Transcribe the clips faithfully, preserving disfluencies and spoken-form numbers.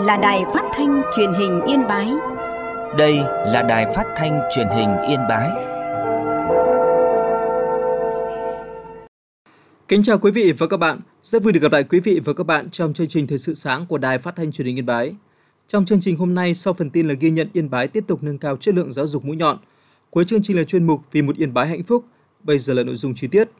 là Đài Phát thanh Truyền hình Yên Bái. Đây là Đài Phát thanh Truyền hình Yên Bái. Kính chào quý vị và các bạn. Rất vui được gặp lại quý vị và các bạn trong chương trình Thời sự sáng của Đài Phát thanh Truyền hình Yên Bái. Trong chương trình hôm nay, sau phần tin là ghi nhận Yên Bái tiếp tục nâng cao chất lượng giáo dục mũi nhọn. Cuối chương trình là chuyên mục Vì một Yên Bái hạnh phúc. Bây giờ là nội dung chi tiết.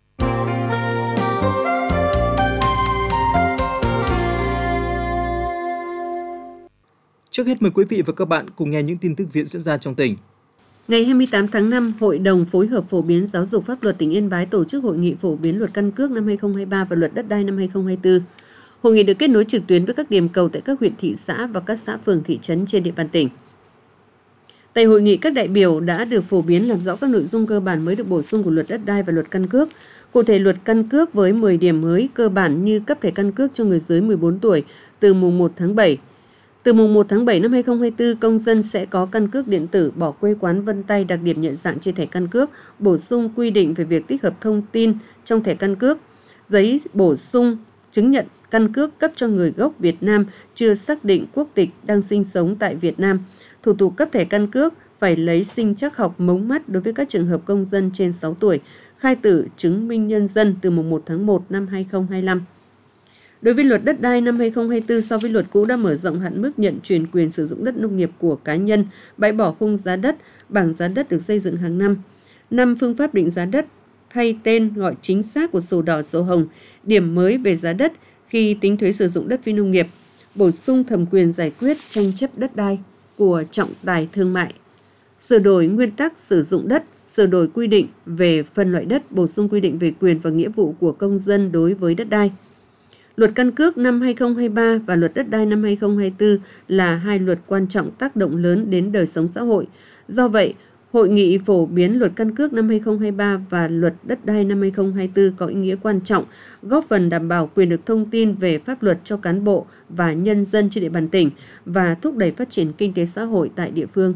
Trước hết mời quý vị và các bạn cùng nghe những tin tức Việt diễn ra trong tỉnh. Ngày hai mươi tám tháng năm, Hội đồng phối hợp phổ biến giáo dục pháp luật tỉnh Yên Bái tổ chức hội nghị phổ biến luật căn cước năm hai không hai ba và luật đất đai năm hai không hai tư. Hội nghị được kết nối trực tuyến với các điểm cầu tại các huyện, thị xã và các xã phường, thị trấn trên địa bàn tỉnh. Tại hội nghị, các đại biểu đã được phổ biến làm rõ các nội dung cơ bản mới được bổ sung của luật đất đai và luật căn cước. Cụ thể, luật căn cước với mười điểm mới cơ bản như cấp thẻ căn cước cho người dưới mười bốn tuổi từ mùng một tháng bảy. Từ mùng một tháng bảy năm hai không hai tư, công dân sẽ có căn cước điện tử, bỏ quê quán, vân tay, đặc điểm nhận dạng trên thẻ căn cước, bổ sung quy định về việc tích hợp thông tin trong thẻ căn cước, giấy bổ sung chứng nhận căn cước cấp cho người gốc Việt Nam chưa xác định quốc tịch đang sinh sống tại Việt Nam. Thủ tục cấp thẻ căn cước phải lấy sinh trắc học mống mắt đối với các trường hợp công dân trên sáu tuổi, khai tử chứng minh nhân dân từ mùng một tháng một năm hai không hai lăm. Đối với luật đất đai năm hai không hai tư, so với luật cũ đã mở rộng hạn mức nhận chuyển quyền sử dụng đất nông nghiệp của cá nhân, bãi bỏ khung giá đất, bảng giá đất được xây dựng hàng năm. năm Phương pháp định giá đất, thay tên gọi chính xác của sổ đỏ, sổ hồng, điểm mới về giá đất khi tính thuế sử dụng đất phi nông nghiệp, bổ sung thẩm quyền giải quyết tranh chấp đất đai của trọng tài thương mại, sửa đổi nguyên tắc sử dụng đất, sửa đổi quy định về phân loại đất, bổ sung quy định về quyền và nghĩa vụ của công dân đối với đất đai. Luật căn cước năm hai không hai ba và luật đất đai năm hai không hai tư là hai luật quan trọng tác động lớn đến đời sống xã hội. Do vậy, Hội nghị phổ biến luật căn cước năm hai không hai ba và luật đất đai năm hai không hai tư có ý nghĩa quan trọng, góp phần đảm bảo quyền được thông tin về pháp luật cho cán bộ và nhân dân trên địa bàn tỉnh và thúc đẩy phát triển kinh tế xã hội tại địa phương.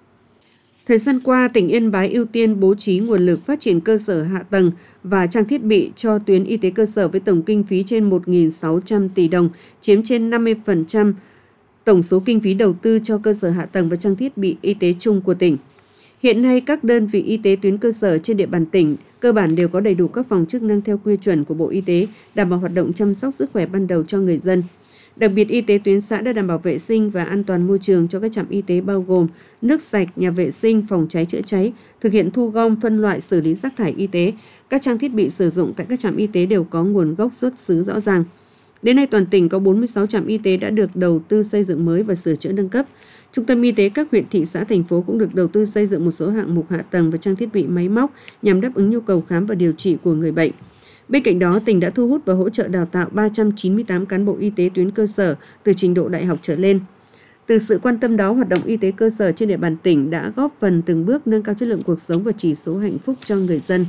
Thời gian qua, tỉnh Yên Bái ưu tiên bố trí nguồn lực phát triển cơ sở hạ tầng và trang thiết bị cho tuyến y tế cơ sở với tổng kinh phí trên một nghìn sáu trăm tỷ đồng, chiếm trên năm mươi phần trăm tổng số kinh phí đầu tư cho cơ sở hạ tầng và trang thiết bị y tế chung của tỉnh. Hiện nay, các đơn vị y tế tuyến cơ sở trên địa bàn tỉnh cơ bản đều có đầy đủ các phòng chức năng theo quy chuẩn của Bộ Y tế, đảm bảo hoạt động chăm sóc sức khỏe ban đầu cho người dân. Đặc biệt, y tế tuyến xã đã đảm bảo vệ sinh và an toàn môi trường cho các trạm y tế bao gồm nước sạch, nhà vệ sinh, phòng cháy chữa cháy, thực hiện thu gom, phân loại, xử lý rác thải y tế. Các trang thiết bị sử dụng tại các trạm y tế đều có nguồn gốc xuất xứ rõ ràng. Đến nay, toàn tỉnh có bốn mươi sáu trạm y tế đã được đầu tư xây dựng mới và sửa chữa nâng cấp. Trung tâm y tế các huyện, thị xã, thành phố cũng được đầu tư xây dựng một số hạng mục hạ tầng và trang thiết bị máy móc nhằm đáp ứng nhu cầu khám và điều trị của người bệnh. Bên cạnh đó, tỉnh đã thu hút và hỗ trợ đào tạo ba trăm chín mươi tám cán bộ y tế tuyến cơ sở từ trình độ đại học trở lên. Từ sự quan tâm đó, hoạt động y tế cơ sở trên địa bàn tỉnh đã góp phần từng bước nâng cao chất lượng cuộc sống và chỉ số hạnh phúc cho người dân.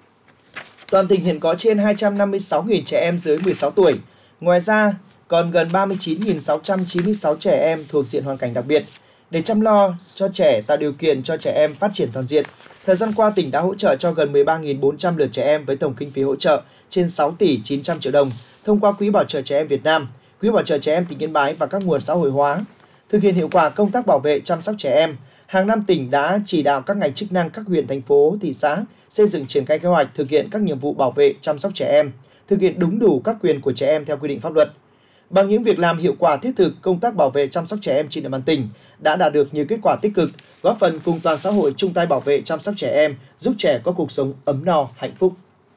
Toàn tỉnh hiện có trên hai trăm năm mươi sáu nghìn trẻ em dưới mười sáu tuổi. Ngoài ra, còn gần ba mươi chín nghìn sáu trăm chín mươi sáu trẻ em thuộc diện hoàn cảnh đặc biệt. Để chăm lo cho trẻ, tạo điều kiện cho trẻ em phát triển toàn diện, thời gian qua tỉnh đã hỗ trợ cho gần mười ba nghìn bốn trăm lượt trẻ em với tổng kinh phí hỗ trợ trên sáu tỷ chín trăm triệu đồng thông qua Quỹ Bảo trợ Trẻ Em Việt Nam, Quỹ Bảo trợ Trẻ Em tỉnh Yên Bái và các nguồn xã hội hóa. Thực hiện hiệu quả công tác bảo vệ chăm sóc trẻ em, hàng năm tỉnh đã chỉ đạo các ngành chức năng các huyện, thành phố, thị xã xây dựng triển khai kế hoạch thực hiện các nhiệm vụ bảo vệ chăm sóc trẻ em, thực hiện đúng đủ các quyền của trẻ em theo quy định pháp luật. Bằng những việc làm hiệu quả thiết thực, công tác bảo vệ chăm sóc trẻ em trên địa bàn tỉnh đã đạt được nhiều kết quả tích cực, góp phần cùng toàn xã hội chung tay bảo vệ chăm sóc trẻ em, giúp trẻ có cuộc sống ấm no, hạnh phúc.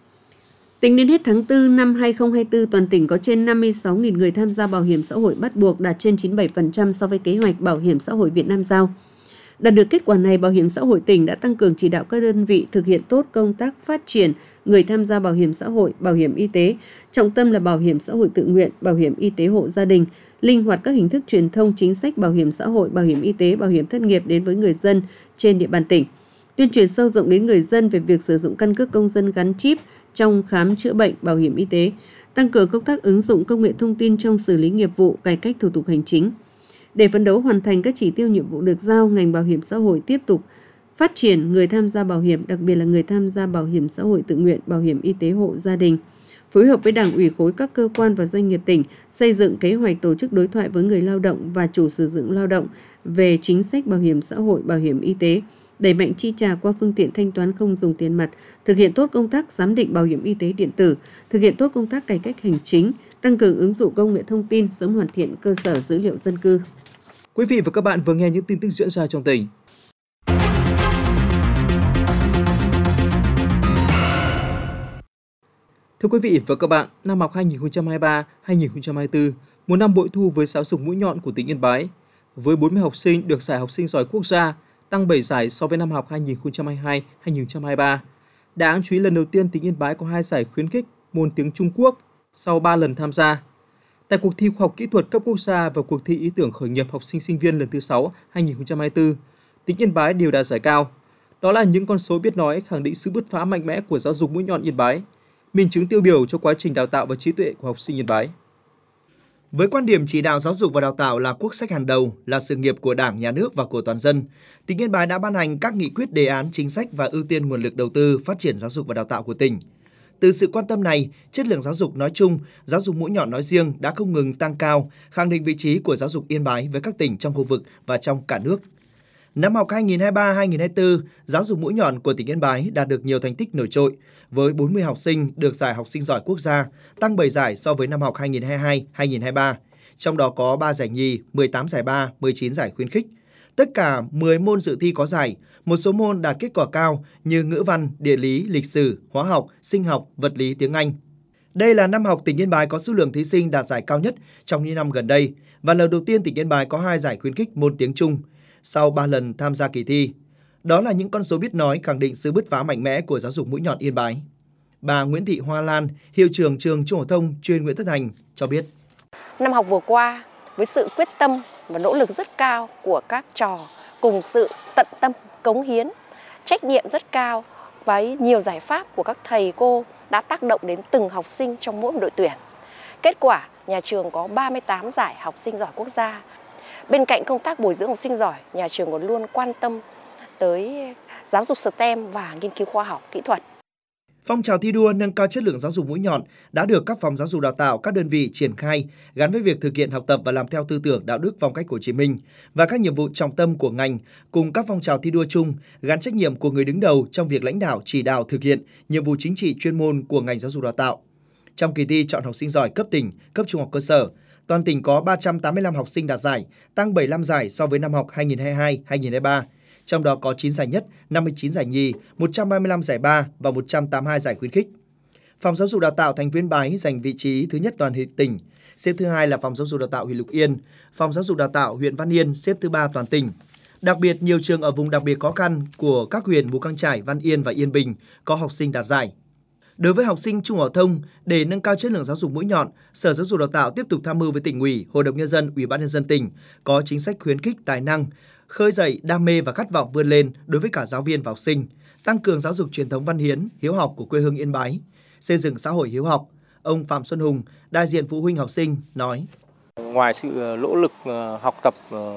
Tính đến hết tháng tư năm hai không hai tư, toàn tỉnh có trên năm mươi sáu nghìn người tham gia bảo hiểm xã hội bắt buộc, đạt trên chín mươi bảy phần trăm so với kế hoạch Bảo hiểm xã hội Việt Nam giao. Đạt được kết quả này, Bảo hiểm xã hội tỉnh đã tăng cường chỉ đạo các đơn vị thực hiện tốt công tác phát triển người tham gia bảo hiểm xã hội, bảo hiểm y tế, trọng tâm là bảo hiểm xã hội tự nguyện, bảo hiểm y tế hộ gia đình, linh hoạt các hình thức truyền thông chính sách bảo hiểm xã hội, bảo hiểm y tế, bảo hiểm thất nghiệp đến với người dân trên địa bàn tỉnh. Tuyên truyền sâu rộng đến người dân về việc sử dụng căn cước công dân gắn chip trong khám chữa bệnh, bảo hiểm y tế, tăng cường công tác ứng dụng công nghệ thông tin trong xử lý nghiệp vụ, cải cách thủ tục hành chính. Để phấn đấu hoàn thành các chỉ tiêu nhiệm vụ được giao, ngành bảo hiểm xã hội tiếp tục phát triển người tham gia bảo hiểm, đặc biệt là người tham gia bảo hiểm xã hội tự nguyện, bảo hiểm y tế hộ gia đình, phối hợp với Đảng ủy khối các cơ quan và doanh nghiệp tỉnh xây dựng kế hoạch tổ chức đối thoại với người lao động và chủ sử dụng lao động về chính sách bảo hiểm xã hội, bảo hiểm y tế, đẩy mạnh chi trả qua phương tiện thanh toán không dùng tiền mặt, thực hiện tốt công tác giám định bảo hiểm y tế điện tử, thực hiện tốt công tác cải cách hành chính, tăng cường ứng dụng công nghệ thông tin, sớm hoàn thiện cơ sở dữ liệu dân cư. Quý vị và các bạn vừa nghe những tin tức diễn ra trong tỉnh. Thưa quý vị và các bạn, năm học hai nghìn không trăm hai mươi ba hai nghìn không trăm hai mươi tư, một năm bội thu với giáo dục mũi nhọn của tỉnh Yên Bái. Với bốn mươi học sinh được giải học sinh giỏi quốc gia, tăng bảy giải so với năm học hai nghìn không trăm hai mươi hai hai nghìn không trăm hai mươi ba. Đáng chú ý lần đầu tiên tỉnh Yên Bái có hai giải khuyến khích môn tiếng Trung Quốc sau ba lần tham gia. Tại cuộc thi khoa học kỹ thuật cấp quốc gia và cuộc thi ý tưởng khởi nghiệp học sinh sinh viên lần thứ sáu hai nghìn không trăm hai mươi tư, tỉnh Yên Bái đều đạt giải cao. Đó là những con số biết nói khẳng định sự bứt phá mạnh mẽ của giáo dục mũi nhọn Yên Bái, minh chứng tiêu biểu cho quá trình đào tạo và trí tuệ của học sinh Yên Bái. Với quan điểm chỉ đạo giáo dục và đào tạo là quốc sách hàng đầu, là sự nghiệp của Đảng, Nhà nước và của toàn dân, tỉnh Yên Bái đã ban hành các nghị quyết, đề án, chính sách và ưu tiên nguồn lực đầu tư phát triển giáo dục và đào tạo của tỉnh. Từ sự quan tâm này, chất lượng giáo dục nói chung, giáo dục mũi nhọn nói riêng đã không ngừng tăng cao, khẳng định vị trí của giáo dục Yên Bái với các tỉnh trong khu vực và trong cả nước. Năm học hai nghìn không trăm hai mươi ba hai nghìn không trăm hai mươi tư, giáo dục mũi nhọn của tỉnh Yên Bái đạt được nhiều thành tích nổi trội, với bốn mươi học sinh được giải học sinh giỏi quốc gia, tăng bảy giải so với năm học hai nghìn không trăm hai mươi hai hai nghìn không trăm hai mươi ba, trong đó có ba giải nhì, mười tám giải ba, mười chín giải khuyến khích. Tất cả mười môn dự thi có giải, một số môn đạt kết quả cao như ngữ văn, địa lý, lịch sử, hóa học, sinh học, vật lý, tiếng Anh. Đây là năm học tỉnh Yên Bái có số lượng thí sinh đạt giải cao nhất trong những năm gần đây và lần đầu tiên tỉnh Yên Bái có hai giải khuyến khích môn tiếng Trung sau ba lần tham gia kỳ thi. Đó là những con số biết nói khẳng định sự bứt phá mạnh mẽ của giáo dục mũi nhọn Yên Bái. Bà Nguyễn Thị Hoa Lan, hiệu trưởng trường Trung học phổ thông chuyên Nguyễn Tất Thành cho biết. Năm học vừa qua, với sự quyết tâm và nỗ lực rất cao của các trò cùng sự tận tâm, cống hiến, trách nhiệm rất cao với nhiều giải pháp của các thầy cô đã tác động đến từng học sinh trong mỗi một đội tuyển. Kết quả, nhà trường có ba mươi tám giải học sinh giỏi quốc gia. Bên cạnh công tác bồi dưỡng học sinh giỏi, nhà trường còn luôn quan tâm tới giáo dục STEM và nghiên cứu khoa học, kỹ thuật. Phong trào thi đua nâng cao chất lượng giáo dục mũi nhọn đã được các phòng giáo dục đào tạo các đơn vị triển khai gắn với việc thực hiện học tập và làm theo tư tưởng đạo đức phong cách Hồ Chí Minh và các nhiệm vụ trọng tâm của ngành cùng các phong trào thi đua chung gắn trách nhiệm của người đứng đầu trong việc lãnh đạo chỉ đạo thực hiện nhiệm vụ chính trị chuyên môn của ngành giáo dục đào tạo. Trong kỳ thi chọn học sinh giỏi cấp tỉnh, cấp trung học cơ sở, toàn tỉnh có ba trăm tám mươi lăm học sinh đạt giải, tăng bảy mươi lăm giải so với năm học hai nghìn không trăm hai mươi hai hai nghìn không trăm hai mươi ba. Trong đó có chín giải nhất, năm mươi chín giải nhì, một trăm ba mươi lăm giải ba và một trăm tám mươi hai giải khuyến khích. Phòng giáo dục đào tạo thành phố Yên Bái giành vị trí thứ nhất toàn tỉnh, xếp thứ hai là phòng giáo dục đào tạo huyện Lục Yên, phòng giáo dục đào tạo huyện Văn Yên xếp thứ ba toàn tỉnh. Đặc biệt, nhiều trường ở vùng đặc biệt khó khăn của các huyện Mù Căng Chải, Văn Yên và Yên Bình có học sinh đạt giải. Đối với học sinh trung học phổ thông, để nâng cao chất lượng giáo dục mũi nhọn, Sở Giáo dục Đào tạo tiếp tục tham mưu với Tỉnh ủy, Hội đồng nhân dân, Ủy ban nhân dân tỉnh có chính sách khuyến khích tài năng, khơi dậy đam mê và khát vọng vươn lên đối với cả giáo viên và học sinh, tăng cường giáo dục truyền thống văn hiến, hiếu học của quê hương Yên Bái, xây dựng xã hội hiếu học. Ông Phạm Xuân Hùng, đại diện phụ huynh học sinh nói: Ngoài sự nỗ lực học tập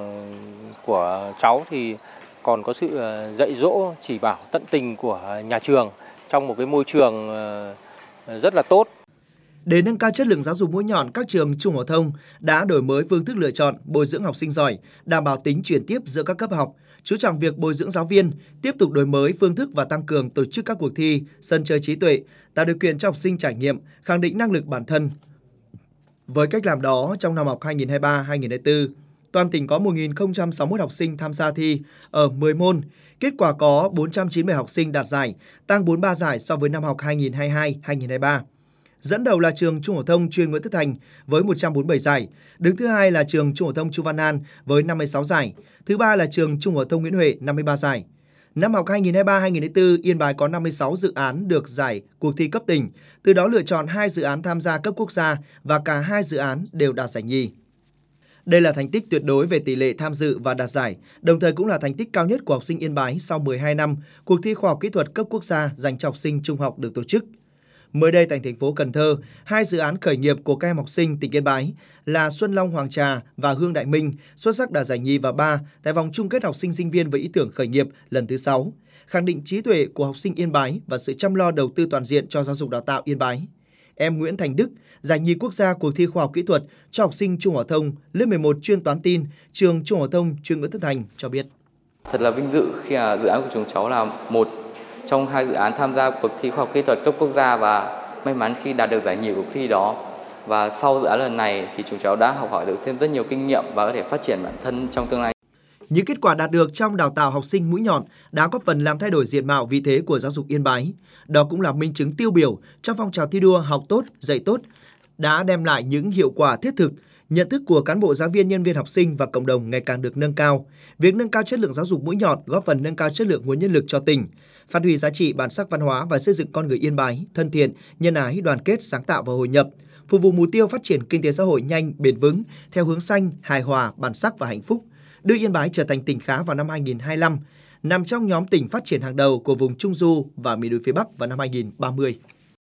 của cháu thì còn có sự dạy dỗ, chỉ bảo tận tình của nhà trường trong một cái môi trường rất là tốt. Để nâng cao chất lượng giáo dục mũi nhọn, các trường trung học phổ thông đã đổi mới phương thức lựa chọn, bồi dưỡng học sinh giỏi, đảm bảo tính chuyển tiếp giữa các cấp học, chú trọng việc bồi dưỡng giáo viên, tiếp tục đổi mới phương thức và tăng cường tổ chức các cuộc thi, sân chơi trí tuệ, tạo điều kiện cho học sinh trải nghiệm, khẳng định năng lực bản thân. Với cách làm đó, trong năm học hai nghìn không trăm hai mươi ba hai nghìn không trăm hai mươi tư, toàn tỉnh có một nghìn không trăm sáu mươi mốt học sinh tham gia thi ở mười môn. Kết quả có bốn trăm chín mươi học sinh đạt giải, tăng bốn mươi ba giải so với năm học hai nghìn không trăm hai mươi hai hai nghìn không trăm hai mươi ba. Dẫn đầu là trường Trung học phổ thông chuyên Nguyễn Tất Thành với một trăm bốn mươi bảy giải, đứng thứ hai là trường Trung học phổ thông Chu Văn An với năm mươi sáu giải, thứ ba là trường Trung học phổ thông Nguyễn Huệ năm mươi ba giải. Năm học hai nghìn không trăm hai mươi ba hai nghìn không trăm hai mươi tư, Yên Bái có năm mươi sáu dự án được giải cuộc thi cấp tỉnh, từ đó lựa chọn hai dự án tham gia cấp quốc gia và cả hai dự án đều đạt giải nhì. Đây là thành tích tuyệt đối về tỷ lệ tham dự và đạt giải, đồng thời cũng là thành tích cao nhất của học sinh Yên Bái sau mười hai năm cuộc thi khoa học kỹ thuật cấp quốc gia dành cho học sinh trung học được tổ chức. Mới đây tại thành phố Cần Thơ, hai dự án khởi nghiệp của các em học sinh tỉnh Yên Bái là Xuân Long Hoàng Trà và Hương Đại Minh xuất sắc đạt giải nhì và ba tại vòng chung kết học sinh sinh viên với ý tưởng khởi nghiệp lần thứ sáu, khẳng định trí tuệ của học sinh Yên Bái và sự chăm lo đầu tư toàn diện cho giáo dục đào tạo Yên Bái. em Nguyễn Thành Đức giải nhì quốc gia cuộc thi khoa học kỹ thuật cho học sinh trung học phổ thông lớp mười một chuyên toán tin trường Trung học phổ thông chuyên Nguyễn Tất Thành cho biết. Thật là vinh dự khi à, dự án của chúng cháu là một trong hai dự án tham gia cuộc thi khoa học kỹ thuật cấp quốc gia và may mắn khi đạt được giải nhì cuộc thi đó. Và sau dự án lần này thì chúng cháu đã học hỏi được thêm rất nhiều kinh nghiệm và có thể phát triển bản thân trong tương lai. Những kết quả đạt được trong đào tạo học sinh mũi nhọn đã góp phần làm thay đổi diện mạo vị thế của giáo dục Yên Bái. Đó cũng là minh chứng tiêu biểu trong phong trào thi đua học tốt, dạy tốt, đã đem lại những hiệu quả thiết thực. Nhận thức của cán bộ giáo viên, nhân viên học sinh và cộng đồng ngày càng được nâng cao. Việc nâng cao chất lượng giáo dục mũi nhọn góp phần nâng cao chất lượng nguồn nhân lực cho tỉnh, phát huy giá trị bản sắc văn hóa và xây dựng con người Yên Bái thân thiện, nhân ái, đoàn kết, sáng tạo và hội nhập, phục vụ mục tiêu phát triển kinh tế xã hội nhanh, bền vững theo hướng xanh, hài hòa, bản sắc và hạnh phúc, đưa Yên Bái trở thành tỉnh khá vào năm hai nghìn không trăm hai mươi lăm, nằm trong nhóm tỉnh phát triển hàng đầu của vùng Trung Du và miền núi phía Bắc vào năm hai nghìn không trăm ba mươi.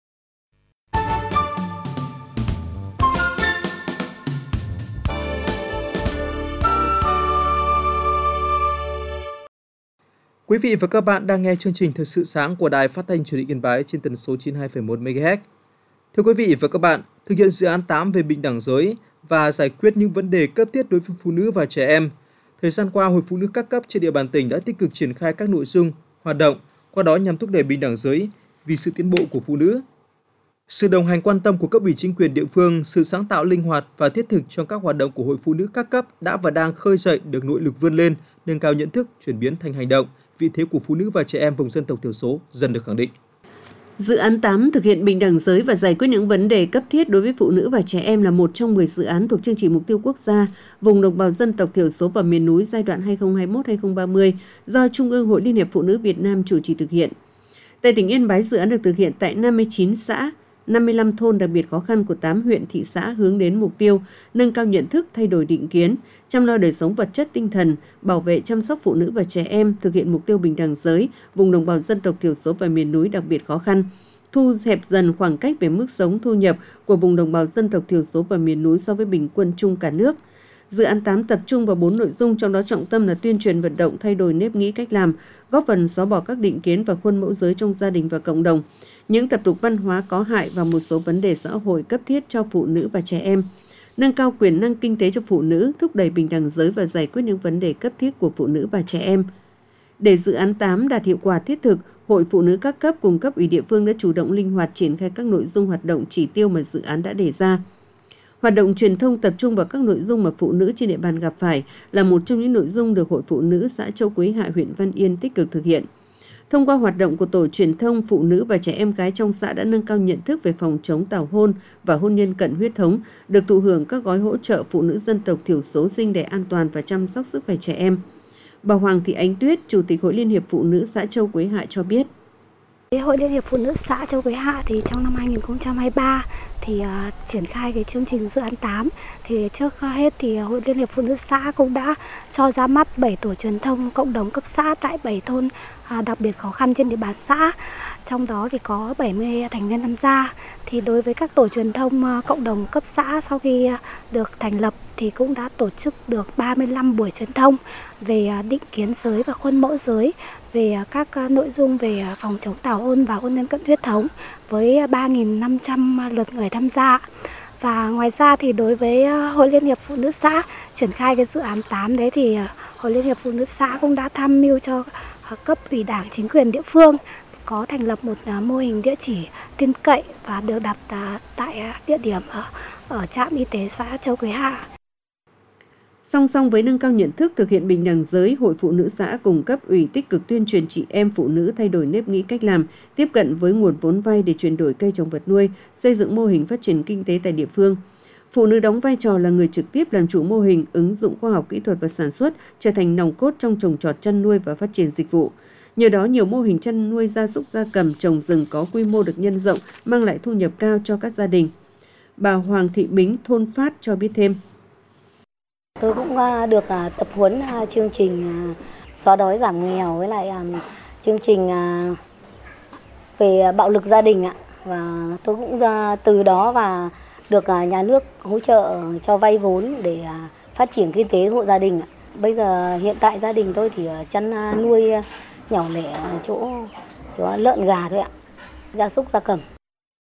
Quý vị và các bạn đang nghe chương trình Thời sự sáng của Đài Phát thanh Truyền hình Yên Bái trên tần số chín mươi hai phẩy một mê ga héc. Thưa quý vị và các bạn, thực hiện dự án tám về bình đẳng giới và giải quyết những vấn đề cấp thiết đối với phụ nữ và trẻ em, thời gian qua, Hội Phụ nữ các cấp trên địa bàn tỉnh đã tích cực triển khai các nội dung, hoạt động, qua đó nhằm thúc đẩy bình đẳng giới vì sự tiến bộ của phụ nữ. Sự đồng hành quan tâm của cấp ủy chính quyền địa phương, sự sáng tạo linh hoạt và thiết thực trong các hoạt động của Hội Phụ nữ các cấp đã và đang khơi dậy được nội lực vươn lên, nâng cao nhận thức, chuyển biến thành hành động. Vị thế của phụ nữ và trẻ em vùng dân tộc thiểu số dần được khẳng định. Dự án tám thực hiện bình đẳng giới và giải quyết những vấn đề cấp thiết đối với phụ nữ và trẻ em là một trong mười dự án thuộc chương trình mục tiêu quốc gia vùng đồng bào dân tộc thiểu số và miền núi giai đoạn hai nghìn không trăm hai mươi mốt đến hai nghìn không trăm ba mươi do Trung ương Hội Liên hiệp Phụ nữ Việt Nam chủ trì thực hiện. Tại tỉnh Yên Bái, dự án được thực hiện tại năm mươi chín xã, năm mươi lăm thôn đặc biệt khó khăn của tám huyện, thị xã hướng đến mục tiêu nâng cao nhận thức, thay đổi định kiến, chăm lo đời sống vật chất tinh thần, bảo vệ chăm sóc phụ nữ và trẻ em, thực hiện mục tiêu bình đẳng giới, vùng đồng bào dân tộc thiểu số và miền núi đặc biệt khó khăn, thu hẹp dần khoảng cách về mức sống thu nhập của vùng đồng bào dân tộc thiểu số và miền núi so với bình quân chung cả nước. Dự án tám tập trung vào bốn nội dung, trong đó trọng tâm là tuyên truyền vận động thay đổi nếp nghĩ cách làm, góp phần xóa bỏ các định kiến và khuôn mẫu giới trong gia đình và cộng đồng, những tập tục văn hóa có hại và một số vấn đề xã hội cấp thiết cho phụ nữ và trẻ em, nâng cao quyền năng kinh tế cho phụ nữ, thúc đẩy bình đẳng giới và giải quyết những vấn đề cấp thiết của phụ nữ và trẻ em. Để dự án tám đạt hiệu quả thiết thực, Hội Phụ nữ các cấp cùng cấp ủy địa phương đã chủ động linh hoạt triển khai các nội dung hoạt động chỉ tiêu mà dự án đã đề ra. Hoạt động truyền thông tập trung vào các nội dung mà phụ nữ trên địa bàn gặp phải là một trong những nội dung được Hội Phụ nữ xã Châu Quế Hạ, huyện Văn Yên tích cực thực hiện. Thông qua hoạt động của tổ truyền thông, phụ nữ và trẻ em gái trong xã đã nâng cao nhận thức về phòng chống tảo hôn và hôn nhân cận huyết thống, được thụ hưởng các gói hỗ trợ phụ nữ dân tộc thiểu số sinh đẻ an toàn và chăm sóc sức khỏe trẻ em. Bà Hoàng Thị Ánh Tuyết, Chủ tịch Hội Liên hiệp Phụ nữ xã Châu Quế Hạ cho biết. Hội Liên hiệp Phụ nữ xã Châu Quế Hạ thì trong năm hai nghìn không trăm hai mươi ba thì uh, triển khai cái chương trình dự án tám, thì trước hết thì Hội Liên hiệp Phụ nữ xã cũng đã cho ra mắt bảy tổ truyền thông cộng đồng cấp xã tại bảy thôn uh, đặc biệt khó khăn trên địa bàn xã. Trong đó thì có bảy mươi thành viên tham gia. Thì đối với các tổ truyền thông uh, cộng đồng cấp xã sau khi uh, được thành lập thì cũng đã tổ chức được ba mươi lăm buổi truyền thông về uh, định kiến giới và khuôn mẫu giới, về các nội dung về phòng chống tảo hôn và hôn nhân cận huyết thống với ba nghìn năm trăm lượt người tham gia. Và ngoài ra thì đối với Hội Liên hiệp Phụ nữ xã triển khai cái dự án tám đấy thì Hội Liên hiệp Phụ nữ xã cũng đã tham mưu cho cấp ủy Đảng, chính quyền địa phương có thành lập một mô hình địa chỉ tin cậy và được đặt tại địa điểm ở, ở trạm y tế xã Châu Quế Hạ. Song song với nâng cao nhận thức thực hiện bình đẳng giới, Hội Phụ nữ xã cùng cấp ủy tích cực tuyên truyền chị em phụ nữ thay đổi nếp nghĩ cách làm, tiếp cận với nguồn vốn vay để chuyển đổi cây trồng vật nuôi, xây dựng mô hình phát triển kinh tế tại địa phương. Phụ nữ đóng vai trò là người trực tiếp làm chủ mô hình, ứng dụng khoa học kỹ thuật và sản xuất, trở thành nòng cốt trong trồng trọt, chăn nuôi và phát triển dịch vụ. Nhờ đó, nhiều mô hình chăn nuôi gia súc gia cầm, trồng rừng có quy mô được nhân rộng, mang lại thu nhập cao cho các gia đình. Bà Hoàng Thị Bính, thôn Phát cho biết thêm. Tôi cũng được tập huấn chương trình xóa đói giảm nghèo với lại chương trình về bạo lực gia đình ạ. Và tôi cũng từ đó và được nhà nước hỗ trợ cho vay vốn để phát triển kinh tế hộ gia đình ạ. Bây giờ hiện tại gia đình tôi thì chăn nuôi nhỏ lẻ chỗ, chỗ lợn gà thôi ạ, gia súc gia cầm.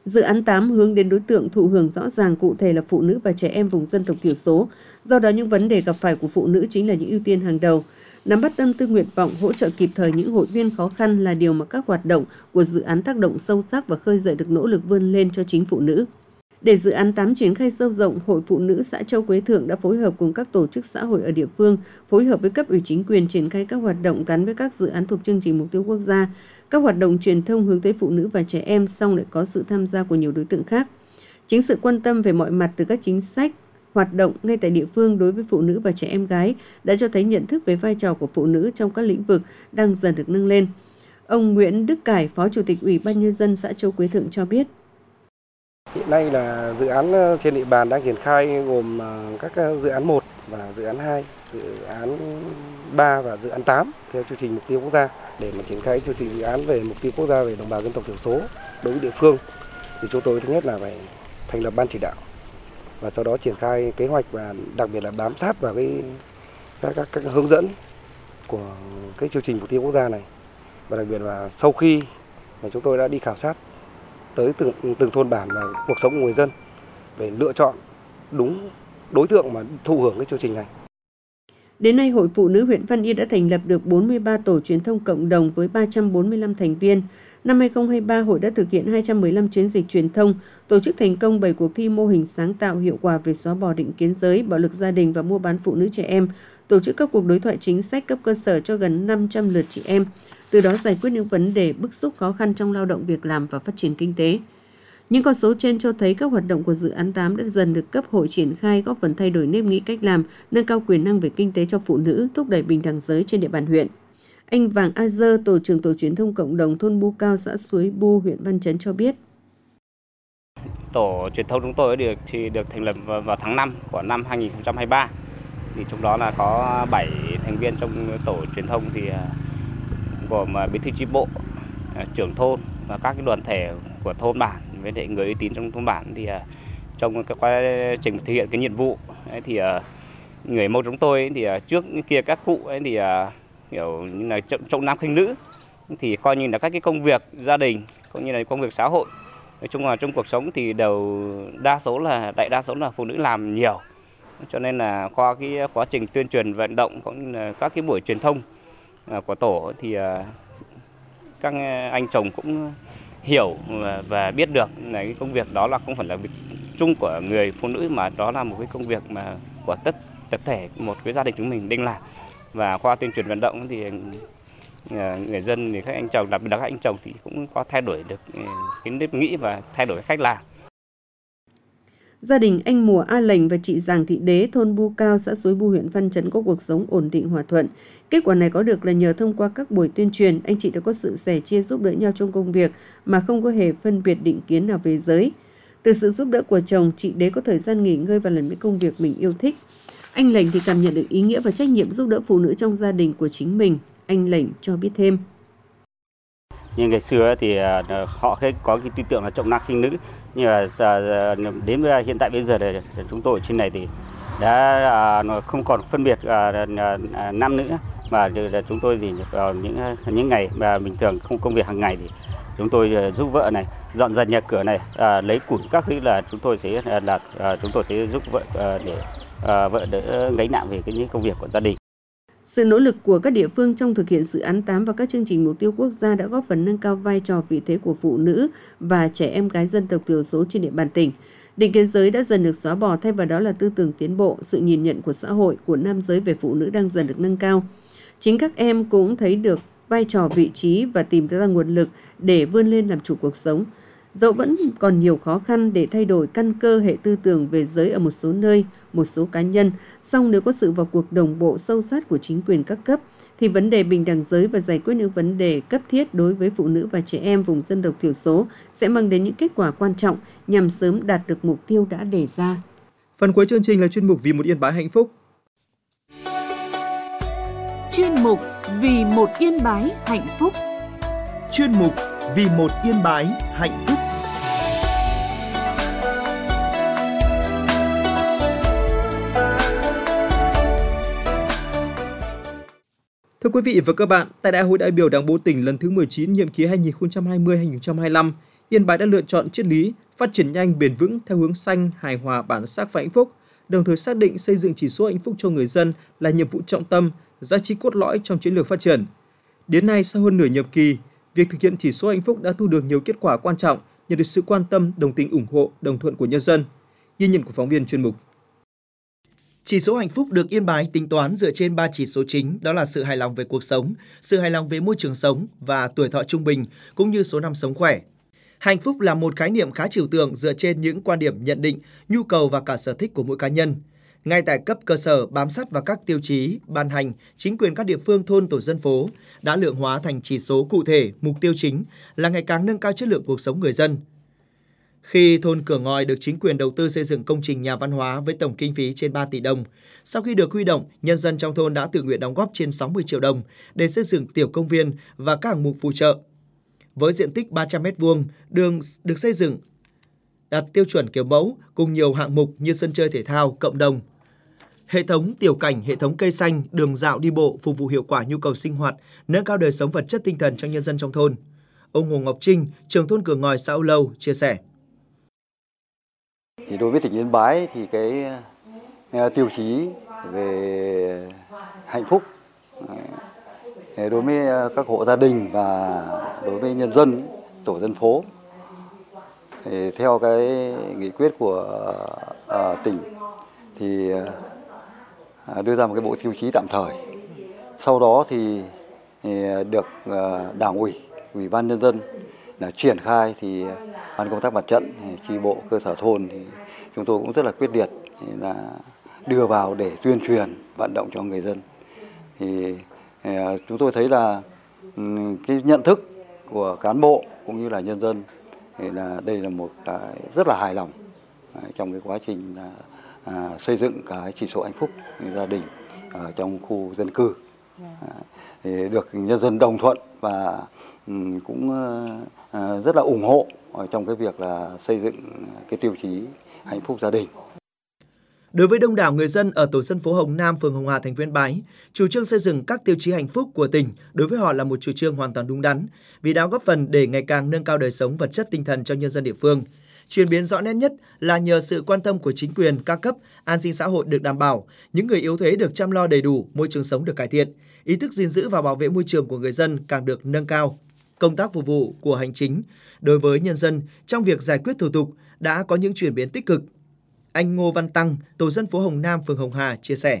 Dự án tám hướng đến đối tượng thụ hưởng rõ ràng cụ thể là phụ nữ và trẻ em vùng dân tộc thiểu số. Do đó, những vấn đề gặp phải của phụ nữ chính là những ưu tiên hàng đầu. Nắm bắt tâm tư nguyện vọng, hỗ trợ kịp thời những hội viên khó khăn là điều mà các hoạt động của dự án tác động sâu sắc và khơi dậy được nỗ lực vươn lên cho chính phụ nữ. Để dự án tám triển khai sâu rộng, Hội Phụ nữ xã Châu Quế Thượng đã phối hợp cùng các tổ chức xã hội ở địa phương, phối hợp với cấp ủy chính quyền triển khai các hoạt động gắn với các dự án thuộc chương trình mục tiêu quốc gia, các hoạt động truyền thông hướng tới phụ nữ và trẻ em, song lại có sự tham gia của nhiều đối tượng khác. Chính sự quan tâm về mọi mặt từ các chính sách, hoạt động ngay tại địa phương đối với phụ nữ và trẻ em gái đã cho thấy nhận thức về vai trò của phụ nữ trong các lĩnh vực đang dần được nâng lên. Ông Nguyễn Đức Cải, Phó Chủ tịch Ủy ban Nhân dân xã Châu Quế Thượng cho biết. Hiện nay là dự án trên địa bàn đang triển khai gồm các dự án một và dự án hai, dự án ba và dự án tám theo chương trình mục tiêu quốc gia. Để mà triển khai chương trình dự án về mục tiêu quốc gia về đồng bào dân tộc thiểu số đối với địa phương thì chúng tôi thứ nhất là phải thành lập ban chỉ đạo và sau đó triển khai kế hoạch và đặc biệt là bám sát vào cái các, các, các hướng dẫn của cái chương trình mục tiêu quốc gia này, và đặc biệt là sau khi mà chúng tôi đã đi khảo sát tới từng từng thôn bản và cuộc sống của người dân để lựa chọn đúng đối tượng mà thụ hưởng cái chương trình này. Đến nay, Hội Phụ nữ huyện Văn Yên đã thành lập được bốn mươi ba tổ truyền thông cộng đồng với ba trăm bốn mươi lăm thành viên. Năm hai không hai ba, hội đã thực hiện hai trăm mười lăm chiến dịch truyền thông, tổ chức thành công bảy cuộc thi mô hình sáng tạo hiệu quả về xóa bỏ định kiến giới, bạo lực gia đình và mua bán phụ nữ trẻ em, tổ chức các cuộc đối thoại chính sách cấp cơ sở cho gần năm trăm lượt chị em, từ đó giải quyết những vấn đề bức xúc khó khăn trong lao động việc làm và phát triển kinh tế. Những con số trên cho thấy các hoạt động của dự án tám đã dần được cấp hội triển khai, góp phần thay đổi nếp nghĩ cách làm, nâng cao quyền năng về kinh tế cho phụ nữ, thúc đẩy bình đẳng giới trên địa bàn huyện. Anh Vàng A Dơ, tổ trưởng tổ truyền thông cộng đồng thôn Bu Cao, xã Suối Bu, huyện Văn Chấn cho biết. Tổ truyền thông chúng tôi được thì được thành lập vào tháng năm của năm hai không hai ba. Thì trong đó là có bảy thành viên trong tổ truyền thông thì gồm bí thư chi bộ, trưởng thôn và các cái đoàn thể của thôn bản với lại người uy tín trong thôn bản. Thì trong cái quá trình thực hiện cái nhiệm vụ ấy, thì người Mông chúng tôi ấy, thì trước kia các cụ ấy, thì kiểu như là trọng nam khinh nữ, thì coi như là các cái công việc gia đình cũng như là công việc xã hội, nói chung là trong cuộc sống thì đều đa số là đại đa số là phụ nữ làm nhiều, cho nên là qua cái quá trình tuyên truyền vận động cũng như là các cái buổi truyền thông của tổ thì các anh chồng cũng hiểu và biết được là cái công việc đó là không phải là việc chung của người phụ nữ, mà đó là một cái công việc mà của tất tập thể một cái gia đình chúng mình đang làm. Và qua tuyên truyền vận động thì người dân thì các anh chồng, đặc biệt là các anh chồng thì cũng có thay đổi được cái nếp nghĩ và thay đổi cách làm. Gia đình anh Mùa A Lệnh và chị Giàng Thị Đế, thôn Bu Cao, xã Suối Bu, huyện Văn Chấn có cuộc sống ổn định hòa thuận. Kết quả này có được là nhờ thông qua các buổi tuyên truyền, anh chị đã có sự sẻ chia giúp đỡ nhau trong công việc mà không có hề phân biệt định kiến nào về giới. Từ sự giúp đỡ của chồng, chị Đế có thời gian nghỉ ngơi và làm những công việc mình yêu thích. Anh Lệnh thì cảm nhận được ý nghĩa và trách nhiệm giúp đỡ phụ nữ trong gia đình của chính mình. Anh Lệnh cho biết thêm. Như ngày xưa thì họ có cái tư tưởng là trọng nam khinh nữ, nhưng mà đến hiện tại bây giờ thì chúng tôi ở trên này thì đã không còn phân biệt nam nữ, mà chúng tôi thì vào những những ngày mà bình thường không công việc hàng ngày thì chúng tôi giúp vợ này dọn dẹp nhà cửa này, lấy củi các thứ là chúng tôi sẽ là chúng tôi sẽ giúp vợ để vợ đỡ gánh nặng về cái những công việc của gia đình. Sự nỗ lực của các địa phương trong thực hiện dự án tám và các chương trình mục tiêu quốc gia đã góp phần nâng cao vai trò vị thế của phụ nữ và trẻ em gái dân tộc thiểu số trên địa bàn tỉnh. Định kiến giới đã dần được xóa bỏ, thay vào đó là tư tưởng tiến bộ, sự nhìn nhận của xã hội, của nam giới về phụ nữ đang dần được nâng cao. Chính các em cũng thấy được vai trò, vị trí và tìm ra nguồn lực để vươn lên làm chủ cuộc sống. Dẫu vẫn còn nhiều khó khăn để thay đổi căn cơ hệ tư tưởng về giới ở một số nơi, một số cá nhân, song nếu có sự vào cuộc đồng bộ sâu sát của chính quyền các cấp, thì vấn đề bình đẳng giới và giải quyết những vấn đề cấp thiết đối với phụ nữ và trẻ em vùng dân tộc thiểu số sẽ mang đến những kết quả quan trọng nhằm sớm đạt được mục tiêu đã đề ra. Phần cuối chương trình là chuyên mục Vì một Yên Bái hạnh phúc. Chuyên mục Vì một Yên Bái hạnh phúc. Chuyên mục Vì một Yên Bái hạnh phúc. Thưa quý vị và các bạn, tại Đại hội đại biểu Đảng bộ tỉnh lần thứ mười chín nhiệm kỳ hai nghìn không trăm hai mươi đến hai nghìn không trăm hai mươi lăm, Yên Bái đã lựa chọn triết lý phát triển nhanh, bền vững theo hướng xanh, hài hòa, bản sắc và hạnh phúc, đồng thời xác định xây dựng chỉ số hạnh phúc cho người dân là nhiệm vụ trọng tâm, giá trị cốt lõi trong chiến lược phát triển. Đến nay, sau hơn nửa nhiệm kỳ, việc thực hiện chỉ số hạnh phúc đã thu được nhiều kết quả quan trọng, nhận được sự quan tâm, đồng tình ủng hộ, đồng thuận của nhân dân. Ghi nhận của phóng viên chuyên mục. Chỉ số hạnh phúc được Yên Bái tính toán dựa trên ba chỉ số chính, đó là sự hài lòng về cuộc sống, sự hài lòng về môi trường sống và tuổi thọ trung bình, cũng như số năm sống khỏe. Hạnh phúc là một khái niệm khá trừu tượng dựa trên những quan điểm nhận định, nhu cầu và cả sở thích của mỗi cá nhân. Ngay tại cấp cơ sở, bám sát vào các tiêu chí, ban hành, chính quyền các địa phương, thôn, tổ dân phố đã lượng hóa thành chỉ số cụ thể, mục tiêu chính là ngày càng nâng cao chất lượng cuộc sống người dân. Khi thôn Cửa Ngòi được chính quyền đầu tư xây dựng công trình nhà văn hóa với tổng kinh phí trên ba tỷ đồng, sau khi được huy động, nhân dân trong thôn đã tự nguyện đóng góp trên sáu mươi triệu đồng để xây dựng tiểu công viên và các hạng mục phụ trợ. Với diện tích ba trăm mét vuông, đường được xây dựng đạt tiêu chuẩn kiểu mẫu cùng nhiều hạng mục như sân chơi thể thao, cộng đồng, hệ thống tiểu cảnh, hệ thống cây xanh, đường dạo đi bộ phục vụ hiệu quả nhu cầu sinh hoạt, nâng cao đời sống vật chất tinh thần cho nhân dân trong thôn. Ông Hồ Ngọc Trinh, trưởng thôn Cửa Ngòi, xã Âu Lâu chia sẻ. Thì đối với tỉnh Yên Bái thì cái uh, tiêu chí về hạnh phúc uh, đối với uh, các hộ gia đình và đối với nhân dân, tổ dân phố thì theo cái nghị quyết của uh, tỉnh thì uh, đưa ra một cái bộ tiêu chí tạm thời. Sau đó thì, thì được uh, Đảng ủy, Ủy ban nhân dân là triển khai thì ban công tác mặt trận, chi bộ cơ sở thôn thì chúng tôi cũng rất là quyết liệt là đưa vào để tuyên truyền vận động cho người dân. Thì chúng tôi thấy là cái nhận thức của cán bộ cũng như là nhân dân thì là đây là một cái rất là hài lòng trong cái quá trình là, à, xây dựng cái chỉ số hạnh phúc gia đình ở trong khu dân cư. À, thì được nhân dân đồng thuận và um, cũng uh, rất là ủng hộ trong cái việc là xây dựng cái tiêu chí hạnh phúc gia đình. Đối với đông đảo người dân ở tổ dân phố Hồng Nam, phường Hồng Hà, thành phố Yên Bái, chủ trương xây dựng các tiêu chí hạnh phúc của tỉnh đối với họ là một chủ trương hoàn toàn đúng đắn, vì đã góp phần để ngày càng nâng cao đời sống vật chất tinh thần cho nhân dân địa phương. Chuyển biến rõ nét nhất là nhờ sự quan tâm của chính quyền các cấp, an sinh xã hội được đảm bảo, những người yếu thế được chăm lo đầy đủ, môi trường sống được cải thiện, ý thức gìn giữ và bảo vệ môi trường của người dân càng được nâng cao. Công tác phục vụ của hành chính đối với nhân dân trong việc giải quyết thủ tục đã có những chuyển biến tích cực. Anh Ngô Văn Tăng, tổ dân phố Hồng Nam, phường Hồng Hà chia sẻ.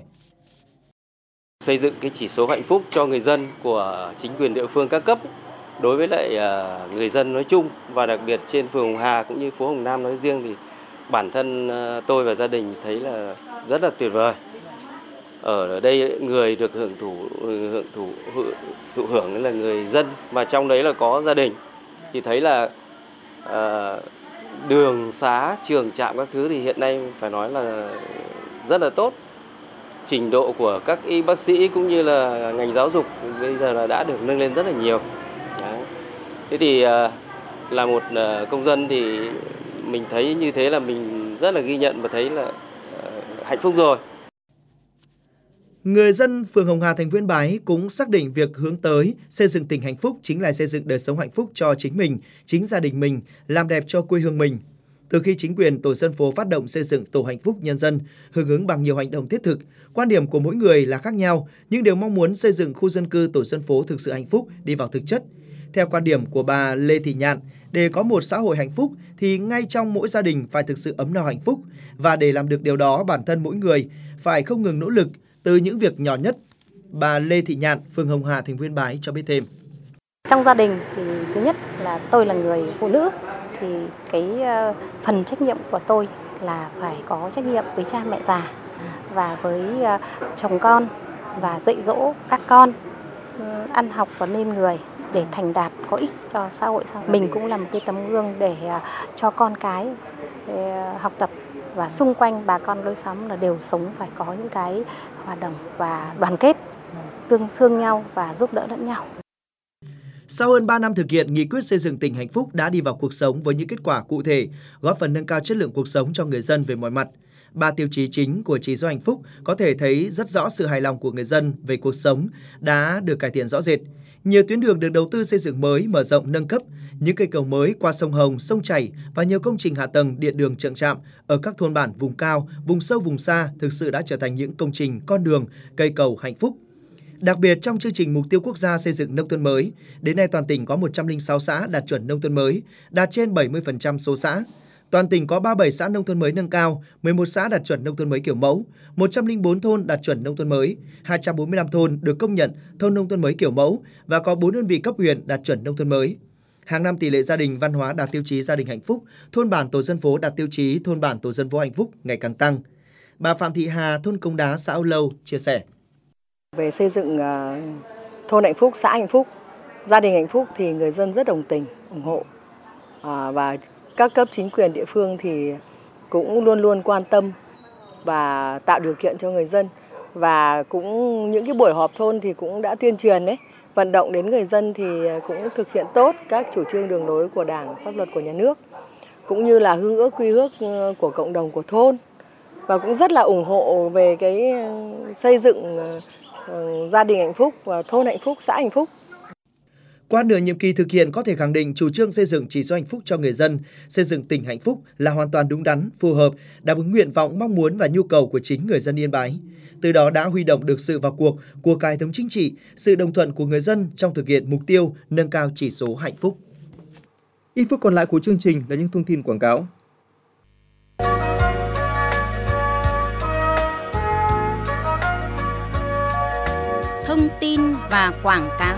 Xây dựng cái chỉ số hạnh phúc cho người dân của chính quyền địa phương các cấp đối với lại người dân nói chung và đặc biệt trên phường Hồng Hà cũng như phố Hồng Nam nói riêng thì bản thân tôi và gia đình thấy là rất là tuyệt vời. Ở đây người được hưởng thụ hưởng thụ thụ hưởng là người dân, mà trong đấy là có gia đình thì thấy là uh, đường xá, trường trạm các thứ thì hiện nay phải nói là rất là tốt. Trình độ của các y bác sĩ cũng như là ngành giáo dục bây giờ là đã được nâng lên rất là nhiều. Đấy. Thế thì uh, là một uh, công dân thì mình thấy như thế là mình rất là ghi nhận và thấy là uh, hạnh phúc rồi. Người dân phường Hồng Hà, thành phố Yên Bái cũng xác định việc hướng tới xây dựng tỉnh hạnh phúc chính là xây dựng đời sống hạnh phúc cho chính mình, chính gia đình mình, làm đẹp cho quê hương mình. Từ khi chính quyền tổ dân phố phát động xây dựng tổ hạnh phúc nhân dân, hưởng ứng bằng nhiều hành động thiết thực, quan điểm của mỗi người là khác nhau, nhưng đều mong muốn xây dựng khu dân cư tổ dân phố thực sự hạnh phúc đi vào thực chất. Theo quan điểm của bà Lê Thị Nhạn, để có một xã hội hạnh phúc thì ngay trong mỗi gia đình phải thực sự ấm no hạnh phúc, và để làm được điều đó bản thân mỗi người phải không ngừng nỗ lực từ những việc nhỏ nhất. Bà Lê Thị Nhạn, phường Hồng Hà, thành phố Yên Bái cho biết thêm. Trong gia đình thì thứ nhất là tôi là người phụ nữ, thì cái phần trách nhiệm của tôi là phải có trách nhiệm với cha mẹ già và với chồng con, và dạy dỗ các con ăn học và nên người để thành đạt có ích cho xã hội. Mình cũng là một cái tấm gương để cho con cái học tập, và xung quanh bà con lối xóm là đều sống phải có những cái hòa đồng và đoàn kết, tương thương nhau và giúp đỡ lẫn nhau. Sau hơn ba năm thực hiện, nghị quyết xây dựng tỉnh hạnh phúc đã đi vào cuộc sống với những kết quả cụ thể, góp phần nâng cao chất lượng cuộc sống cho người dân về mọi mặt. Ba tiêu chí chính của chỉ số hạnh phúc có thể thấy rất rõ sự hài lòng của người dân về cuộc sống đã được cải thiện rõ rệt. Nhiều tuyến đường được đầu tư xây dựng mới, mở rộng, nâng cấp, những cây cầu mới qua sông Hồng, sông Chảy và nhiều công trình hạ tầng điện đường chậm chạm ở các thôn bản vùng cao, vùng sâu, vùng xa thực sự đã trở thành những công trình, con đường, cây cầu hạnh phúc. Đặc biệt trong chương trình Mục tiêu Quốc gia xây dựng nông thôn mới, đến nay toàn tỉnh có một trăm lẻ sáu xã đạt chuẩn nông thôn mới, đạt trên bảy mươi phần trăm số xã. Toàn tỉnh có ba mươi bảy xã nông thôn mới nâng cao, mười một xã đạt chuẩn nông thôn mới kiểu mẫu, một trăm lẻ bốn thôn đạt chuẩn nông thôn mới, hai trăm bốn mươi lăm thôn được công nhận thôn nông thôn mới kiểu mẫu và có bốn đơn vị cấp huyện đạt chuẩn nông thôn mới. Hàng năm tỷ lệ gia đình văn hóa đạt tiêu chí gia đình hạnh phúc, thôn bản tổ dân phố đạt tiêu chí thôn bản tổ dân phố hạnh phúc ngày càng tăng. Bà Phạm Thị Hà, thôn Công Đá, xã Âu Lâu chia sẻ. Về xây dựng thôn hạnh phúc, xã hạnh phúc, gia đình hạnh phúc thì người dân rất đồng tình, ủng hộ. À, và các cấp chính quyền địa phương thì cũng luôn luôn quan tâm và tạo điều kiện cho người dân. Và cũng những cái buổi họp thôn thì cũng đã tuyên truyền đấy, vận động đến người dân thì cũng thực hiện tốt các chủ trương đường lối của Đảng, pháp luật của nhà nước, cũng như là hương ước quy ước của cộng đồng của thôn. Và cũng rất là ủng hộ về cái xây dựng gia đình hạnh phúc và thôn hạnh phúc, xã hạnh phúc. Qua nửa nhiệm kỳ thực hiện có thể khẳng định chủ trương xây dựng chỉ số hạnh phúc cho người dân, xây dựng tỉnh hạnh phúc là hoàn toàn đúng đắn, phù hợp, đáp ứng nguyện vọng, mong muốn và nhu cầu của chính người dân Yên Bái. Từ đó đã huy động được sự vào cuộc của cả hệ thống chính trị, sự đồng thuận của người dân trong thực hiện mục tiêu nâng cao chỉ số hạnh phúc. Ít phút còn lại của chương trình là những thông tin quảng cáo. Thông tin và quảng cáo.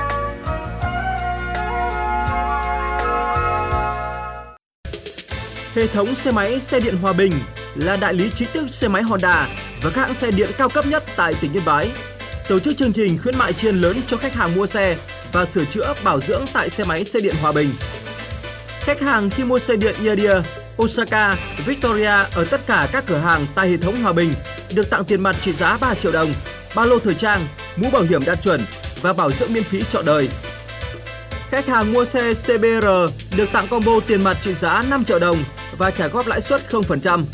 Hệ thống xe máy xe điện Hòa Bình là đại lý chính thức xe máy Honda và các hãng xe điện cao cấp nhất tại tỉnh Yên Bái. Tổ chức chương trình khuyến mại tri ân lớn cho khách hàng mua xe và sửa chữa bảo dưỡng tại xe máy xe điện Hòa Bình. Khách hàng khi mua xe điện Yadir, Osaka, Victoria ở tất cả các cửa hàng tại hệ thống Hòa Bình được tặng tiền mặt trị giá ba triệu đồng, ba lô thời trang, mũ bảo hiểm đạt chuẩn và bảo dưỡng miễn phí trọn đời. Khách hàng mua xe xê bê rờ được tặng combo tiền mặt trị giá năm triệu đồng và trả góp lãi suất không phần trăm.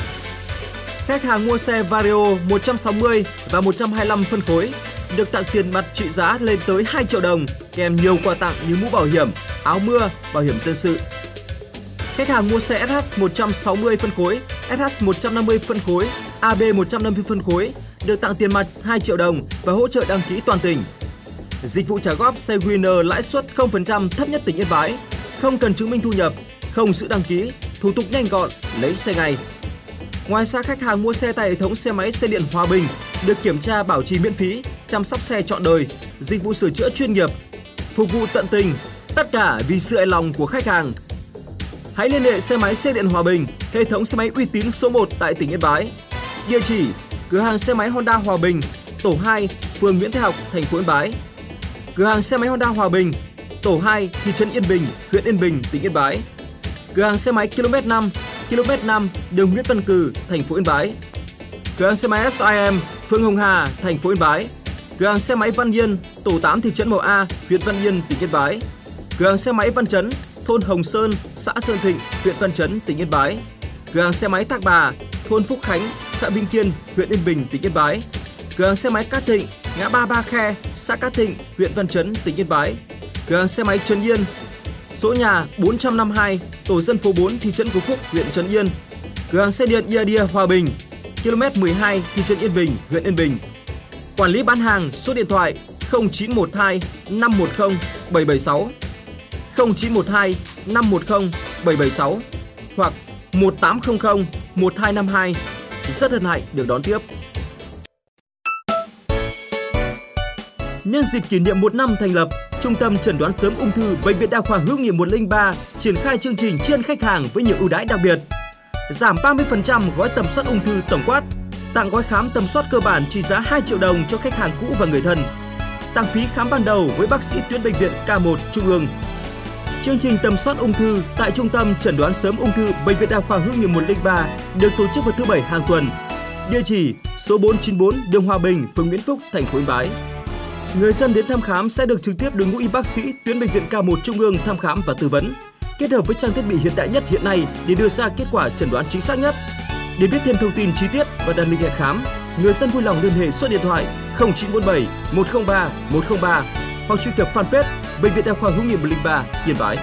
Khách hàng mua xe Vario một trăm sáu mươi và một trăm hai mươi lăm phân khối được tặng tiền mặt trị giá lên tới hai triệu đồng kèm nhiều quà tặng như mũ bảo hiểm, áo mưa, bảo hiểm dân sự. Khách hàng mua xe ét hát một trăm sáu mươi phân khối, ét hát một trăm năm mươi phân khối, a bê một trăm năm mươi phân khối được tặng tiền mặt hai triệu đồng và hỗ trợ đăng ký toàn tỉnh. Dịch vụ trả góp xe Winner lãi suất không phần trăm thấp nhất tỉnh Yên Bái, không cần chứng minh thu nhập, không giữ đăng ký, thủ tục nhanh gọn, lấy xe ngay. Ngoài ra khách hàng mua xe tại hệ thống xe máy xe điện Hòa Bình được kiểm tra bảo trì miễn phí, chăm sóc xe trọn đời, dịch vụ sửa chữa chuyên nghiệp, phục vụ tận tình, tất cả vì sự hài lòng của khách hàng. Hãy liên hệ xe máy xe điện Hòa Bình, hệ thống xe máy uy tín số một tại tỉnh Yên Bái. Địa chỉ: cửa hàng xe máy Honda Hòa Bình, tổ hai, phường Nguyễn Thái Học, thành phố Yên Bái. Cửa hàng xe máy Honda Hòa Bình, tổ hai, thị trấn Yên Bình, huyện Yên Bình, tỉnh Yên Bái. Cửa hàng xe máy ki lô mét năm, ki lô mét năm, đường Nguyễn Văn Cừ, thành phố Yên Bái. Cửa hàng xe máy ét i em, phường Hồng Hà, thành phố Yên Bái. Cửa hàng xe máy Văn Yên, tổ tám, thị trấn Mậu A, huyện Văn Yên, tỉnh Yên Bái. Cửa hàng xe máy Văn Chấn, thôn Hồng Sơn, xã Sơn Thịnh, huyện Văn Chấn, tỉnh Yên Bái. Cửa hàng xe máy Thác Bà, thôn Phúc Khánh, xã Vinh Kiên, huyện Yên Bình, tỉnh Yên Bái. Cửa hàng xe máy Cát Thịnh, ngã ba Ba Khe, xã Cát Thịnh, huyện Văn Chấn, tỉnh Yên Bái. Cửa hàng xe máy Trấn Yên, số nhà bốn trăm năm mươi hai, tổ dân phố bốn, thị trấn Phú Phúc, huyện Trấn Yên. Cửa hàng xe điện Yadir Hòa Bình, ki lô mét mười hai, thị trấn Yên Bình, huyện Yên Bình. Quản lý bán hàng, số điện thoại không chín một hai năm một không bảy bảy sáu, không chín một hai năm một không bảy bảy sáu hoặc một tám không không một hai năm hai. Rất hân hạnh được đón tiếp. Nhân dịp kỷ niệm một năm thành lập, Trung tâm Chẩn đoán sớm ung thư Bệnh viện Đa khoa Hữu nghị một không ba triển khai chương trình tri ân khách hàng với nhiều ưu đãi đặc biệt. Giảm ba mươi phần trăm gói tầm soát ung thư tổng quát, tặng gói khám tầm soát cơ bản trị giá hai triệu đồng cho khách hàng cũ và người thân. Tặng phí khám ban đầu với bác sĩ tuyến bệnh viện K một Trung ương. Chương trình tầm soát ung thư tại Trung tâm Chẩn đoán sớm ung thư Bệnh viện Đa khoa Hữu nghị một không ba được tổ chức vào thứ Bảy hàng tuần. Địa chỉ số bốn chín bốn đường Hòa Bình, phường Nguyễn Phúc, thành phố Yên Bái. Người dân đến thăm khám sẽ được trực tiếp đội ngũ y bác sĩ tuyến bệnh viện K một Trung ương thăm khám và tư vấn, kết hợp với trang thiết bị hiện đại nhất hiện nay để đưa ra kết quả chẩn đoán chính xác nhất. Để biết thêm thông tin chi tiết và đặt lịch hẹn khám, người dân vui lòng liên hệ số điện thoại không chín bốn bảy một không ba một không ba hoặc truy cập fanpage Bệnh viện Đa khoa Hữu nghị một không ba Yên Bái.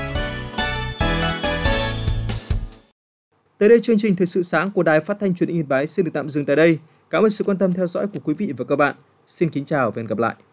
Tới đây chương trình Thời sự sáng của Đài Phát thanh Truyền hình Yên Bái xin được tạm dừng tại đây. Cảm ơn sự quan tâm theo dõi của quý vị và các bạn. Xin kính chào và hẹn gặp lại.